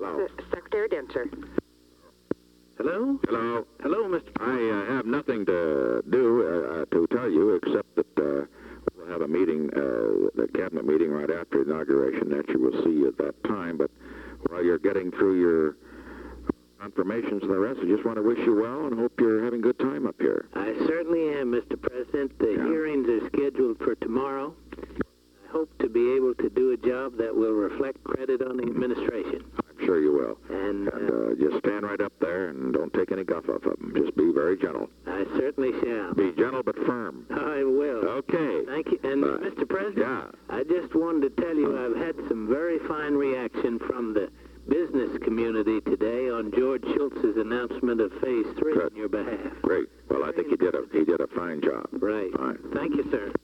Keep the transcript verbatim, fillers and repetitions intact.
Hello. Se- Secretary Denter. Hello? Hello. Hello, Mister I uh, have nothing to do uh, uh, to tell you except that uh, we'll have a meeting, uh, the cabinet meeting right after inauguration that you will see at that time. But while you're getting through your confirmations and the rest, I just want to wish you well and hope you're having a good time up here. I certainly am, Mister President. The Yeah. hearings are scheduled for tomorrow. I hope to be able to do a job that will reflect credit on the administration. I'm sure you will. And And uh, uh, just stand right up there and don't take any guff off of them. Just be very gentle. I certainly shall. Be gentle but firm. I will. Okay. Thank you. And, Bye. Mister President, Yeah. I just wanted to tell you I've had some very fine reaction from the business community today on George Schultz's announcement of Phase three Good. on your behalf. Great. Well, I think he did a he did a fine job. Right. Fine. Thank you, sir.